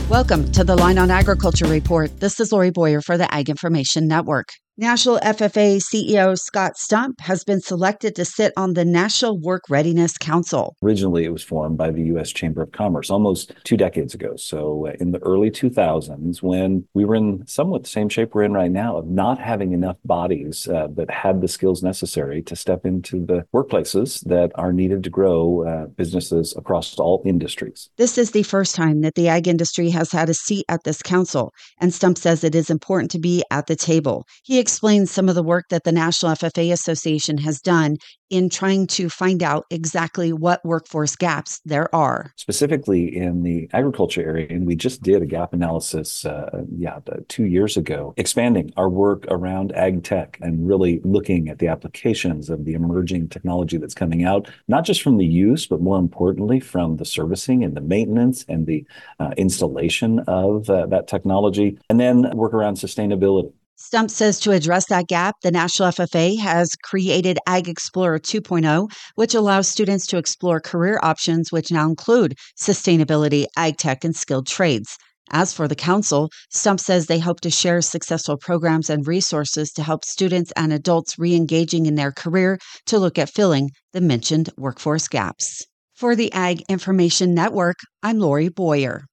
Welcome to the Line on Agriculture Report. This is Lori Boyer for the Ag Information Network. National FFA CEO Scott Stump has been selected to sit on the National Work Readiness Council. Originally, it was formed by the U.S. Chamber of Commerce almost 2 decades ago. So in the early 2000s, when we were in somewhat the same shape we're in right now of not having enough bodies that had the skills necessary to step into the workplaces that are needed to grow businesses across all industries. This is the first time that the ag industry has had a seat at this council, and Stump says it is important to be at the table. He explains some of the work that the National FFA Association has done in trying to find out exactly what workforce gaps there are. Specifically in the agriculture area, and we just did a gap analysis 2 years ago, expanding our work around ag tech and really looking at the applications of the emerging technology that's coming out, not just from the use, but more importantly from the servicing and the maintenance and the installation of that technology, and then work around sustainability. Stump says to address that gap, the National FFA has created Ag Explorer 2.0, which allows students to explore career options, which now include sustainability, ag tech, and skilled trades. As for the council, Stump says they hope to share successful programs and resources to help students and adults re-engaging in their career to look at filling the mentioned workforce gaps. For the Ag Information Network, I'm Lori Boyer.